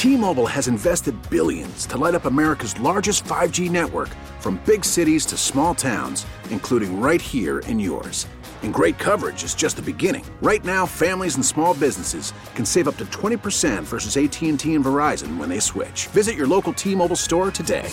T-Mobile has invested billions to light up America's largest 5G network, from big cities to small towns, including right here in yours. And great coverage is just the beginning. Right now, families and small businesses can save up to 20% versus AT&T and Verizon when they switch. Visit your local T-Mobile store today.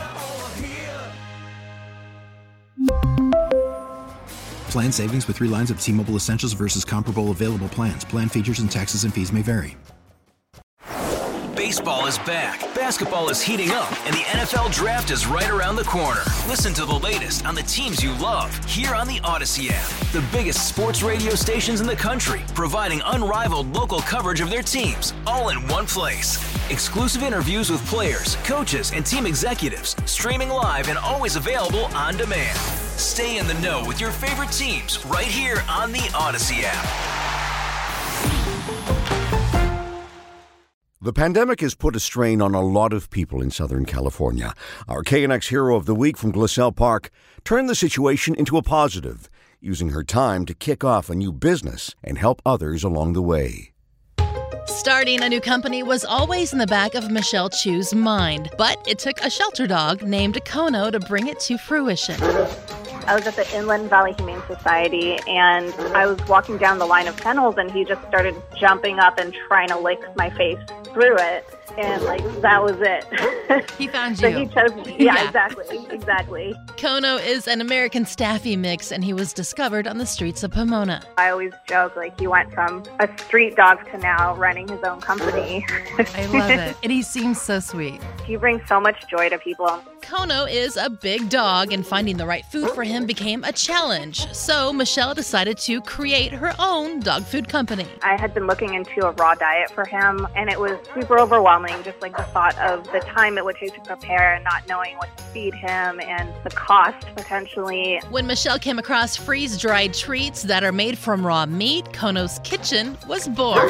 Plan savings with 3 lines of T-Mobile Essentials versus comparable available plans. Plan features and taxes and fees may vary. Baseball is back, basketball is heating up, and the NFL Draft is right around the corner. Listen to the latest on the teams you love here on the Odyssey app. The biggest sports radio stations in the country, providing unrivaled local coverage of their teams, all in one place. Exclusive interviews with players, coaches, and team executives, streaming live and always available on demand. Stay in the know with your favorite teams right here on the Odyssey app. The pandemic has put a strain on a lot of people in Southern California. Our KNX Hero of the Week from Glassell Park turned the situation into a positive, using her time to kick off a new business and help others along the way. Starting a new company was always in the back of Michelle Chu's mind, but it took a shelter dog named Kono to bring it to fruition. I was at the Inland Valley Humane Society, and I was walking down the line of kennels, and he just started jumping up and trying to lick my face through it, and that was it. He found you. So he chose me. Yeah, exactly. Kono is an American Staffy mix, and he was discovered on the streets of Pomona. I always joke, he went from a street dog to now running his own company. I love it. And he seems so sweet. He brings so much joy to people. Kono is a big dog, and finding the right food for him became a challenge. So Michelle decided to create her own dog food company. I had been looking into a raw diet for him, and it was super overwhelming, just the thought of the time it would take to prepare and not knowing what to feed him and the cost potentially. When Michelle came across freeze-dried treats that are made from raw meat, Kono's Kitchen was born.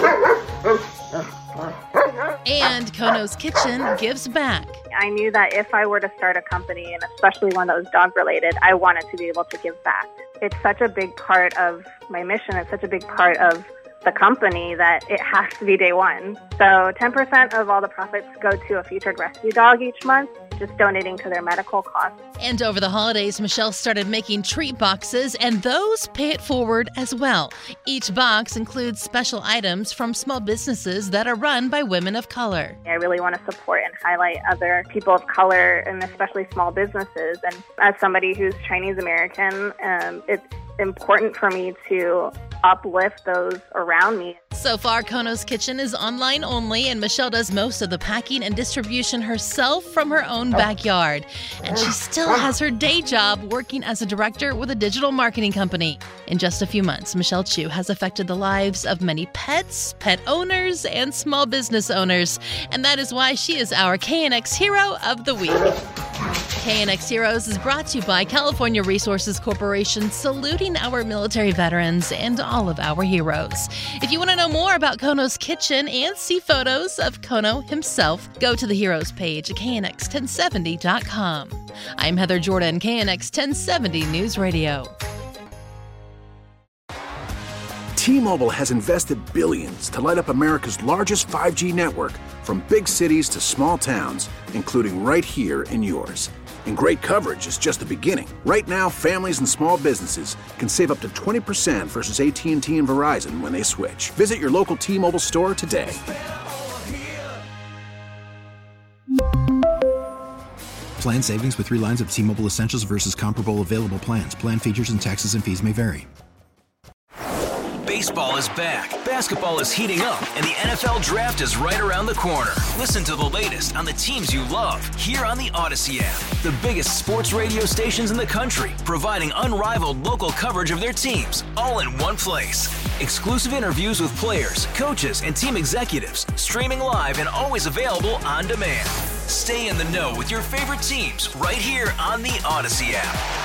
And Kono's Kitchen gives back. I knew that if I were to start a company, and especially one that was dog-related, I wanted to be able to give back. It's such a big part of my mission. It's such a big part of the company that it has to be day one. So 10% of all the profits go to a featured rescue dog each month, just donating to their medical costs. And over the holidays, Michelle started making treat boxes, and those pay it forward as well. Each box includes special items from small businesses that are run by women of color. I really want to support and highlight other people of color, and especially small businesses. And as somebody who's Chinese American, it's important for me to uplift those around me. So far, Kono's Kitchen is online only, and Michelle does most of the packing and distribution herself from her own backyard. And she still has her day job working as a director with a digital marketing company. In just a few months, Michelle Chu has affected the lives of many pets, pet owners, and small business owners. And that is why she is our KNX Hero of the Week. KNX Heroes is brought to you by California Resources Corporation, saluting our military veterans and all of our heroes. If you want to know more about Kono's Kitchen and see photos of Kono himself, go to the Heroes page at knx1070.com. I'm Heather Jordan, KNX 1070 News Radio. T-Mobile has invested billions to light up America's largest 5G network, from big cities to small towns, including right here in yours. And great coverage is just the beginning. Right now, families and small businesses can save up to 20% versus AT&T and Verizon when they switch. Visit your local T-Mobile store today. Plan savings with 3 lines of T-Mobile Essentials versus comparable available plans. Plan features and taxes and fees may vary. Baseball is back, basketball is heating up, and the NFL Draft is right around the corner. Listen to the latest on the teams you love here on the Odyssey app. The biggest sports radio stations in the country, providing unrivaled local coverage of their teams, all in one place. Exclusive interviews with players, coaches, and team executives, streaming live and always available on demand. Stay in the know with your favorite teams right here on the Odyssey app.